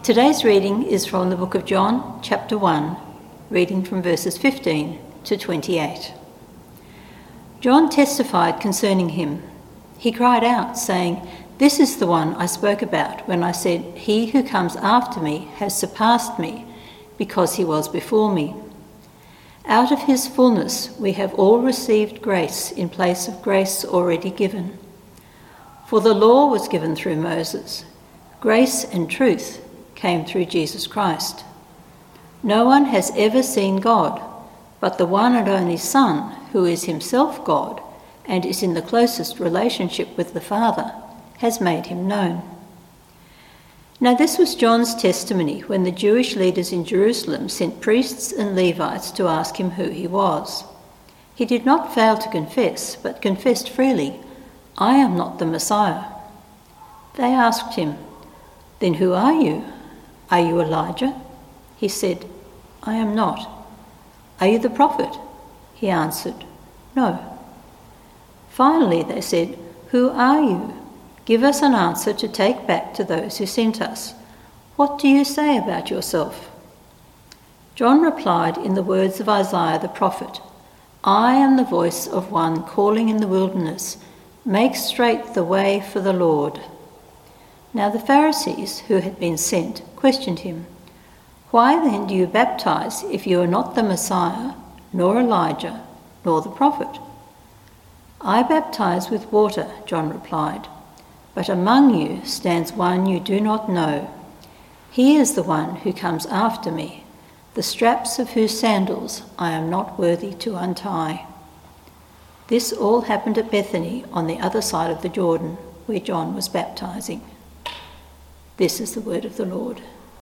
Today's reading is from the book of John, chapter 1, reading from verses 15 to 28. John testified concerning him. He cried out, saying, "This is the one I spoke about when I said, 'He who comes after me has surpassed me, because he was before me.' Out of his fullness we have all received grace in place of grace already given. For the law was given through Moses. Grace and truth came through Jesus Christ. No one has ever seen God, but the one and only Son, who is himself God and is in the closest relationship with the Father, has made him known." Now this was John's testimony when the Jewish leaders in Jerusalem sent priests and Levites to ask him who he was. He did not fail to confess, but confessed freely, "I am not the Messiah." They asked him, "Then who are you? Are you Elijah?" He said, "I am not." "Are you the prophet?" He answered, "No." Finally they said, "Who are you? Give us an answer to take back to those who sent us. What do you say about yourself?" John replied in the words of Isaiah the prophet, "I am the voice of one calling in the wilderness, 'Make straight the way for the Lord.'" Now the Pharisees who had been sent questioned him, "Why then do you baptize if you are not the Messiah, nor Elijah, nor the prophet?" "I baptize with water," John replied, "but among you stands one you do not know. He is the one who comes after me, the straps of whose sandals I am not worthy to untie." This all happened at Bethany on the other side of the Jordan, where John was baptizing. This is the word of the Lord.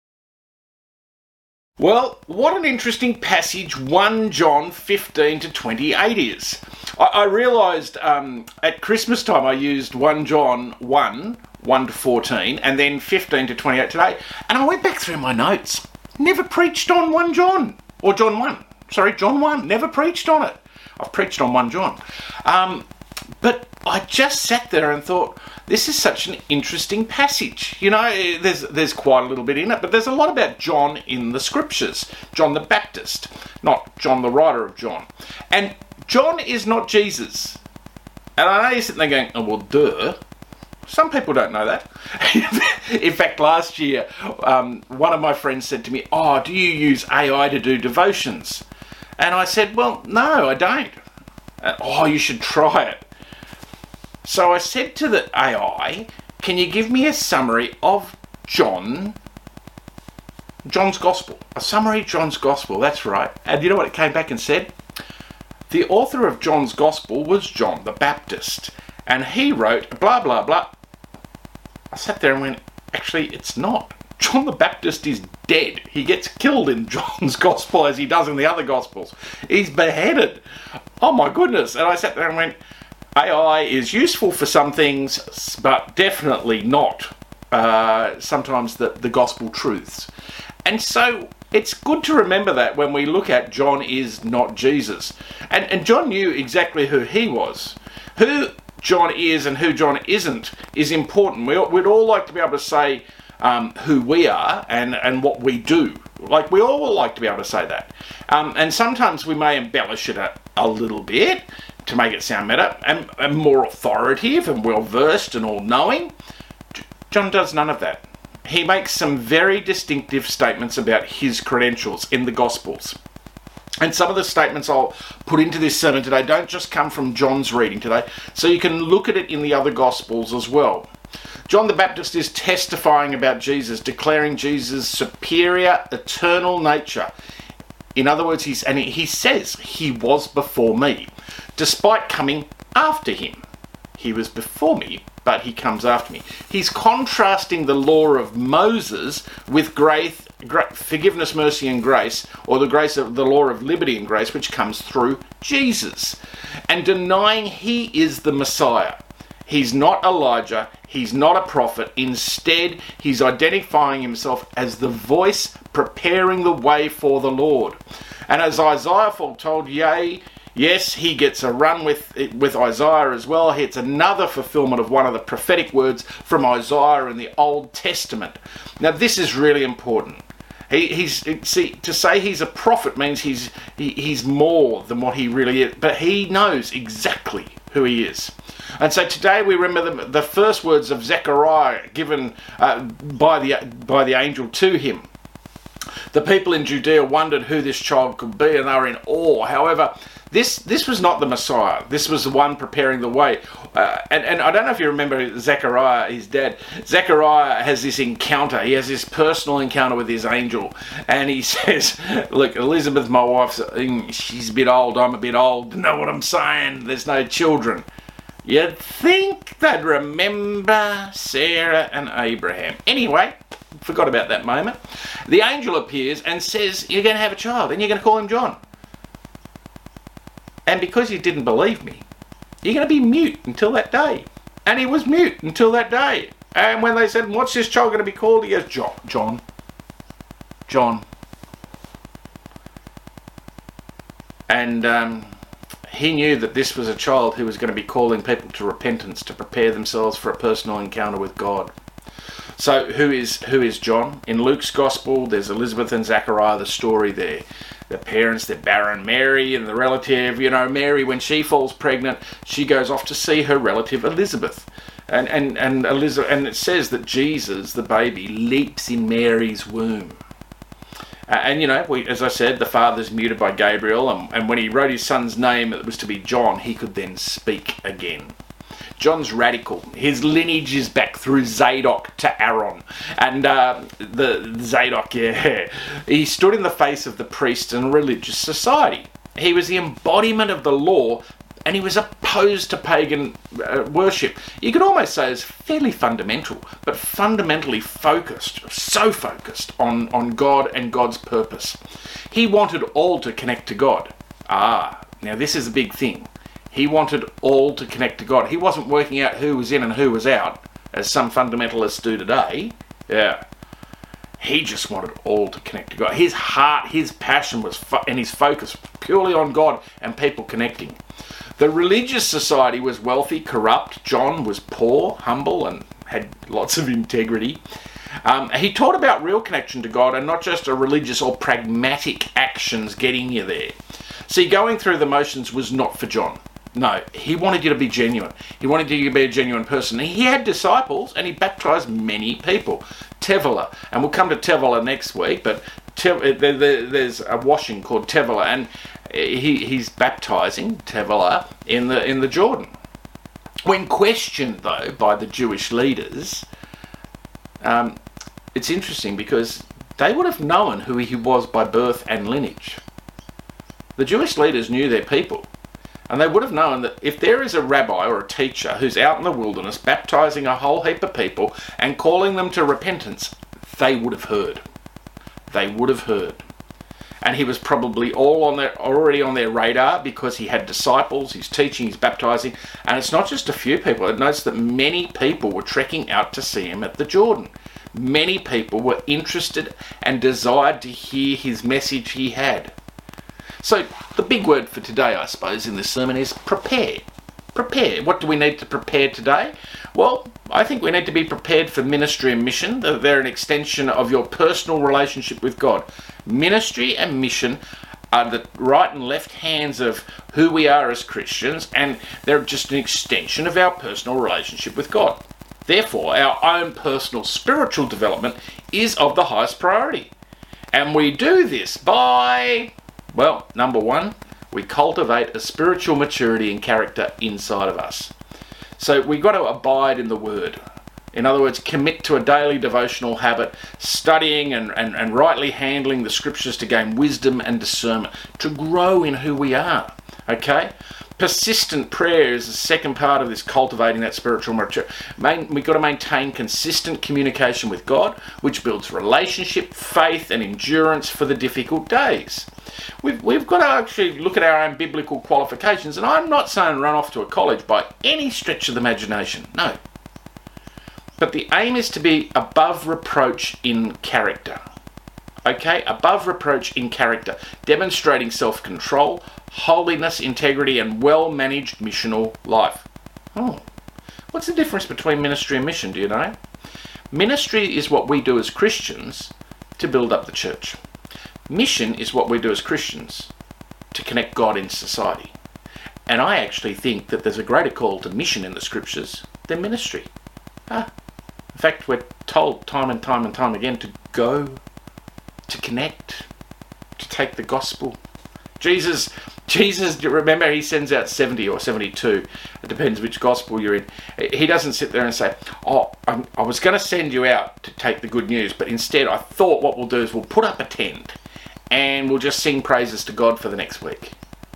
Well, what an interesting passage 1 John 15 to 28 is. I realised at Christmas time I used 1 John 1 to 14, and then 15 to 28 today. And I went back through my notes. Never preached on 1 John. Or John 1. Sorry, John 1. Never preached on it. I've preached on 1 John. But I just sat there and thought, this is such an interesting passage. You know, there's quite a little bit in it, but there's a lot about John in the scriptures. John the Baptist, not John the writer of John. And John is not Jesus. And I know you're sitting there going, "Oh, well, duh." Some people don't know that. In fact, last year, one of my friends said to me, "Oh, do you use AI to do devotions?" And I said, "Well, no, I don't." "Oh, you should try it." So I said to the AI, "Can you give me a summary of John's Gospel?" A summary of John's Gospel, that's right. And you know what it came back and said? The author of John's Gospel was John the Baptist, and he wrote blah, blah, blah. I sat there and went, actually, it's not. John the Baptist is dead. He gets killed in John's Gospel as he does in the other Gospels. He's beheaded. Oh my goodness. And I sat there and went, AI is useful for some things, but definitely not sometimes the gospel truths. And so it's good to remember that when we look at John is not Jesus. And John knew exactly who he was. Who John is and who John isn't is important. We'd all like to be able to say who we are and what we do. Like, we all like to be able to say that. And sometimes we may embellish it a little bit to make it sound better and more authoritative and well-versed and all-knowing. John does none of that. He makes some very distinctive statements about his credentials in the Gospels. And some of the statements I'll put into this sermon today don't just come from John's reading today, so you can look at it in the other Gospels as well. John the Baptist is testifying about Jesus, declaring Jesus' superior, eternal nature. In other words, he says, "He was before me," despite coming after him. He was before me, but he comes after me. He's contrasting the law of Moses with grace, forgiveness, mercy and grace, or the grace of the law of liberty and grace, which comes through Jesus, and denying he is the Messiah. He's not Elijah, he's not a prophet. Instead, he's identifying himself as the voice preparing the way for the Lord. And as Isaiah foretold, yea, Yes, he gets a run with Isaiah as well. It's another fulfillment of one of the prophetic words from Isaiah in the Old Testament. Now, this is really important. To say he's a prophet means he's more than what he really is, but he knows exactly who he is. And so today we remember the first words of Zechariah given by the angel to him. The people in Judea wondered who this child could be, and they were in awe. However, this was not the Messiah. This was the one preparing the way. And I don't know if you remember Zechariah, his dad. Zechariah has this encounter. He has this personal encounter with his angel. And he says, look, Elizabeth, my wife, she's a bit old. I'm a bit old. You know what I'm saying? There's no children. You'd think they'd remember Sarah and Abraham. Anyway, forgot about that moment. The angel appears and says, you're going to have a child and you're going to call him John. And because you didn't believe me, you're going to be mute until that day. And he was mute until that day. And when they said, what's this child going to be called? He goes, John. And he knew that this was a child who was going to be calling people to repentance, to prepare themselves for a personal encounter with God. So who is John? In Luke's Gospel, there's Elizabeth and Zechariah, the story there. The parents, they're barren. Mary and the relative, Mary, when she falls pregnant, she goes off to see her relative Elizabeth. And Elizabeth, and it says that Jesus, the baby, leaps in Mary's womb. As I said, the father's muted by Gabriel, and when he wrote his son's name, it was to be John, he could then speak again. John's radical. His lineage is back through Zadok to Aaron. And the Zadok, he stood in the face of the priests and religious society. He was the embodiment of the law, and he was opposed to pagan worship. You could almost say it's fairly fundamental, but fundamentally focused, so focused on God and God's purpose. He wanted all to connect to God. Now this is a big thing. He wanted all to connect to God. He wasn't working out who was in and who was out, as some fundamentalists do today. Yeah. He just wanted all to connect to God. His heart, his passion and his focus purely on God and people connecting. The religious society was wealthy, corrupt. John was poor, humble, and had lots of integrity. He taught about real connection to God and not just a religious or pragmatic actions getting you there. See, going through the motions was not for John. No, he wanted you to be genuine. He wanted you to be a genuine person. He had disciples and he baptized many people. Tevilah, and we'll come to Tevilah next week, but there's a washing called Tevilah, and he's baptizing Tevilah in the Jordan. When questioned, though, by the Jewish leaders, it's interesting because they would have known who he was by birth and lineage. The Jewish leaders knew their people. And they would have known that if there is a rabbi or a teacher who's out in the wilderness baptizing a whole heap of people and calling them to repentance, they would have heard. They would have heard. And he was probably already on their radar because he had disciples, he's teaching, he's baptizing. And it's not just a few people. It notes that many people were trekking out to see him at the Jordan. Many people were interested and desired to hear his message he had. So the big word for today, I suppose, in this sermon is prepare. Prepare. What do we need to prepare today? Well, I think we need to be prepared for ministry and mission. They're an extension of your personal relationship with God. Ministry and mission are the right and left hands of who we are as Christians, and they're just an extension of our personal relationship with God. Therefore, our own personal spiritual development is of the highest priority. And we do this by... Well, number one, we cultivate a spiritual maturity and character inside of us. So we've got to abide in the Word. In other words, commit to a daily devotional habit, studying and rightly handling the Scriptures to gain wisdom and discernment, to grow in who we are. Okay? Persistent prayer is the second part of this cultivating that spiritual maturity. We've got to maintain consistent communication with God, which builds relationship, faith, and endurance for the difficult days. We've got to actually look at our own biblical qualifications, and I'm not saying run off to a college by any stretch of the imagination, no. But the aim is to be above reproach in character. Okay, above reproach in character, demonstrating self-control, holiness, integrity, and well-managed missional life. Oh, what's the difference between ministry and mission, do you know? Ministry is what we do as Christians to build up the church. Mission is what we do as Christians to connect God in society. And I actually think that there's a greater call to mission in the scriptures than ministry. In fact, we're told time and time and time again to go, to connect, to take the gospel. Jesus, remember, he sends out 70 or 72. It depends which gospel you're in. He doesn't sit there and say, I was going to send you out to take the good news, but instead I thought what we'll do is we'll put up a tent and we'll just sing praises to God for the next week.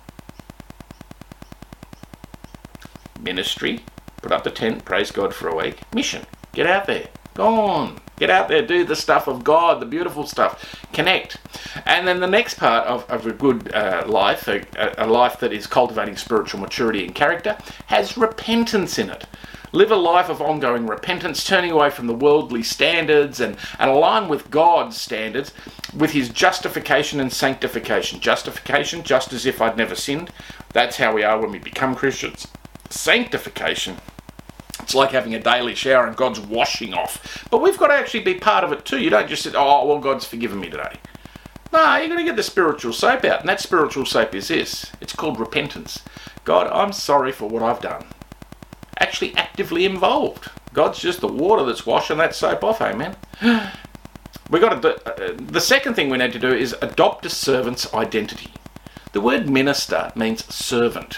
Ministry, put up the tent, praise God for a week. Mission, get out there. Go on. Get out there, do the stuff of God, the beautiful stuff. Connect. And then the next part of a good life, a life that is cultivating spiritual maturity and character, has repentance in it. Live a life of ongoing repentance, turning away from the worldly standards and align with God's standards, with his justification and sanctification. Justification, just as if I'd never sinned. That's how we are when we become Christians. Sanctification, it's like having a daily shower and God's washing off. But we've got to actually be part of it too. You don't just say, oh, well, God's forgiven me today. No, you've got to get the spiritual soap out. And that spiritual soap is this. It's called repentance. God, I'm sorry for what I've done. Actually actively involved. God's just the water that's washing that soap off, amen? We got to do, the second thing we need to do is adopt a servant's identity. The word minister means servant.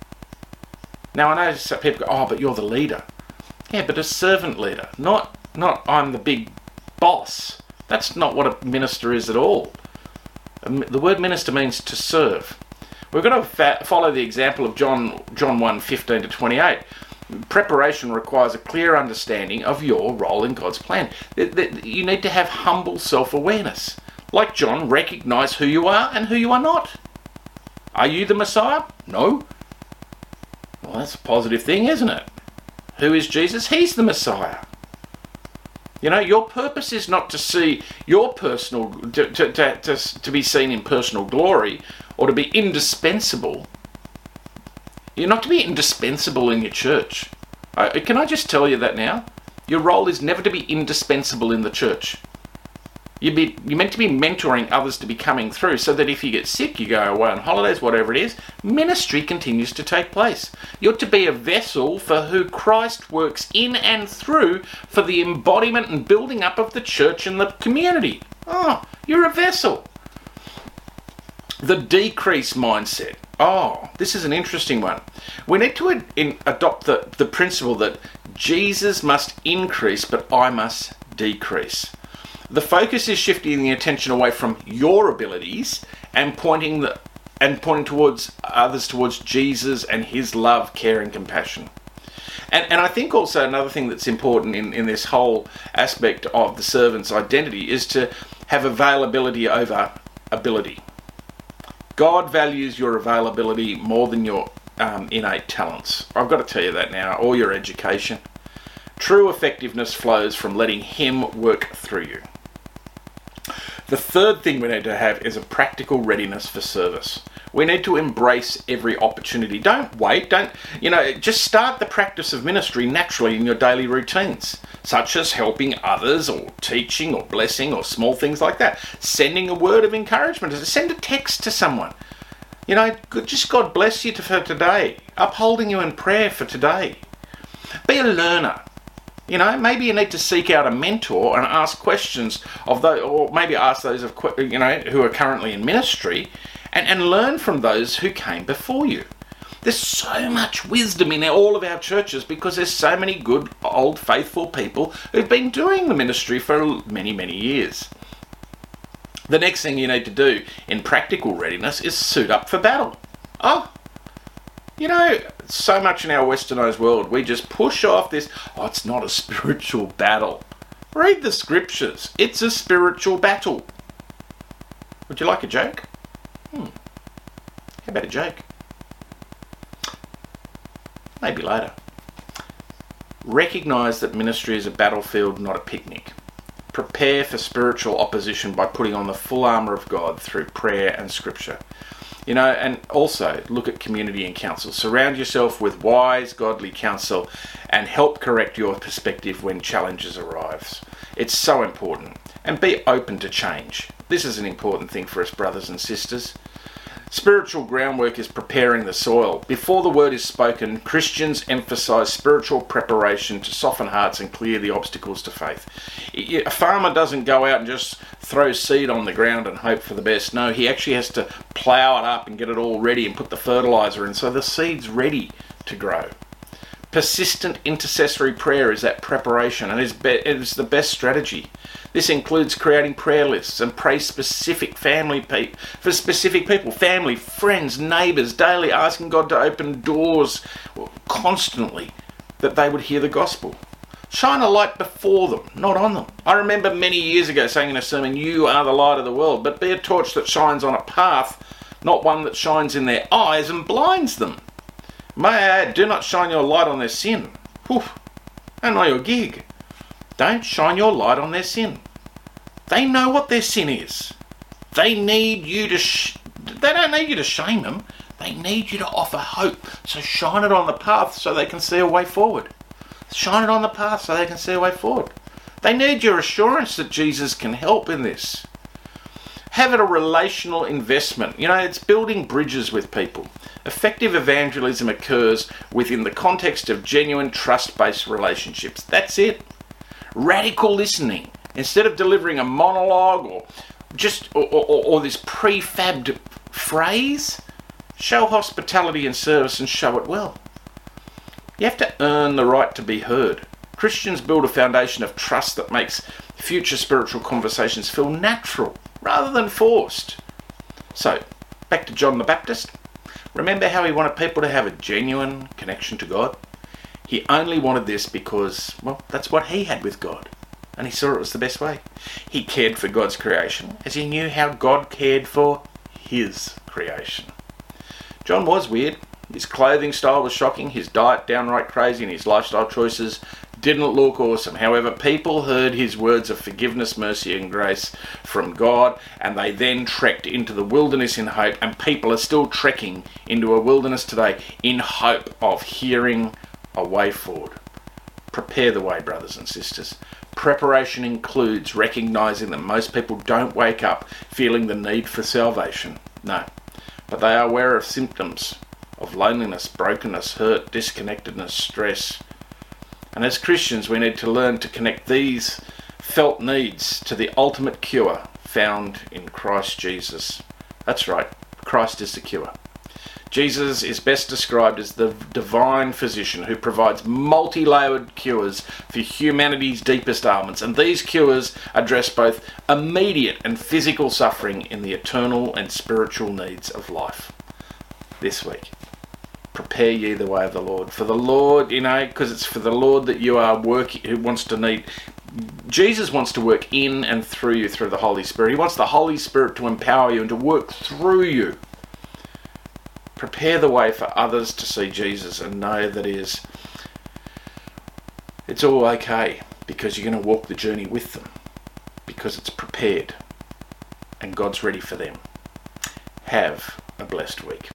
Now, I know some people go, oh, but you're the leader. Yeah, but a servant leader, not I'm the big boss. That's not what a minister is at all. The word minister means to serve. We're going to follow the example of John 1:15 to 28. Preparation requires a clear understanding of your role in God's plan. You need to have humble self-awareness. Like John, recognize who you are and who you are not. Are you the Messiah? No. Well, that's a positive thing, isn't it? Who is Jesus? He's the Messiah. You know, your purpose is not to see your personal, to be seen in personal glory or to be indispensable. You're not to be indispensable in your church. Can I just tell you that now? Your role is never to be indispensable in the church. You're meant to be mentoring others to be coming through so that if you get sick, you go away on holidays, whatever it is, ministry continues to take place. You're to be a vessel for who Christ works in and through for the embodiment and building up of the church and the community. Oh, you're a vessel. The decrease mindset. Oh, this is an interesting one. We need to adopt the principle that Jesus must increase, but I must decrease. The focus is shifting the attention away from your abilities and pointing towards others, towards Jesus and his love, care and compassion. And I think also another thing that's important in this whole aspect of the servant's identity is to have availability over ability. God values your availability more than your innate talents. I've got to tell you that now, or your education. True effectiveness flows from letting him work through you. The third thing we need to have is a practical readiness for service. We need to embrace every opportunity. Don't wait. Just start the practice of ministry naturally in your daily routines, such as helping others or teaching or blessing or small things like that. Sending a word of encouragement. Send a text to someone. Just God bless you for today. Upholding you in prayer for today. Be a learner. Maybe you need to seek out a mentor and ask questions of those, or maybe ask those of who are currently in ministry, and learn from those who came before you. There's so much wisdom in all of our churches because there's so many good, old, faithful people who've been doing the ministry for many, many years. The next thing you need to do in practical readiness is suit up for battle. So much in our westernised world, we just push off this, it's not a spiritual battle. Read the scriptures. It's a spiritual battle. Would you like a joke? How about a joke? Maybe later. Recognise that ministry is a battlefield, not a picnic. Prepare for spiritual opposition by putting on the full armour of God through prayer and scripture. You know, and also look at community and counsel. Surround yourself with wise, godly counsel and help correct your perspective when challenges arise. It's so important. And be open to change. This is an important thing for us, brothers and sisters. Spiritual groundwork is preparing the soil. Before the word is spoken, Christians emphasise spiritual preparation to soften hearts and clear the obstacles to faith. A farmer doesn't go out and just throw seed on the ground and hope for the best. No, he actually has to plough it up and get it all ready and put the fertiliser in so the seed's ready to grow. Persistent intercessory prayer is that preparation and is the best strategy. This includes creating prayer lists and pray for specific people, family, friends, neighbours, daily asking God to open doors constantly that they would hear the gospel. Shine a light before them, not on them. I remember many years ago saying in a sermon, "You are the light of the world," but be a torch that shines on a path, not one that shines in their eyes and blinds them. May I add, do not shine your light on their sin. And not your gig. Don't shine your light on their sin. They know what their sin is. They need you to. They don't need you to shame them. They need you to offer hope. So shine it on the path so they can see a way forward. Shine it on the path so they can see a way forward. They need your assurance that Jesus can help in this. Have it a relational investment. You know, it's building bridges with people. Effective evangelism occurs within the context of genuine trust-based relationships. That's it. Radical listening. Instead of delivering a monologue or this prefabbed phrase, show hospitality and service and show it well. You have to earn the right to be heard. Christians build a foundation of trust that makes future spiritual conversations feel natural rather than forced. So, back to John the Baptist. Remember how he wanted people to have a genuine connection to God? He only wanted this because, well, that's what he had with God. And he saw it was the best way. He cared for God's creation as he knew how God cared for his creation. John was weird. His clothing style was shocking, his diet downright crazy, and his lifestyle choices didn't look awesome. However, people heard his words of forgiveness, mercy and grace from God, and they then trekked into the wilderness in hope, and people are still trekking into a wilderness today in hope of hearing a way forward. Prepare the way, brothers and sisters. Preparation includes recognising that most people don't wake up feeling the need for salvation. No, but they are aware of symptoms of loneliness, brokenness, hurt, disconnectedness, stress. And as Christians, we need to learn to connect these felt needs to the ultimate cure found in Christ Jesus. That's right, Christ is the cure. Jesus is best described as the divine physician who provides multi-layered cures for humanity's deepest ailments, and these cures address both immediate and physical suffering in the eternal and spiritual needs of life. This week, prepare ye the way of the Lord. For the Lord, because it's for the Lord that you are working, Jesus wants to work in and through you through the Holy Spirit. He wants the Holy Spirit to empower you and to work through you. Prepare the way for others to see Jesus and know that it's all okay because you're going to walk the journey with them because it's prepared and God's ready for them. Have a blessed week.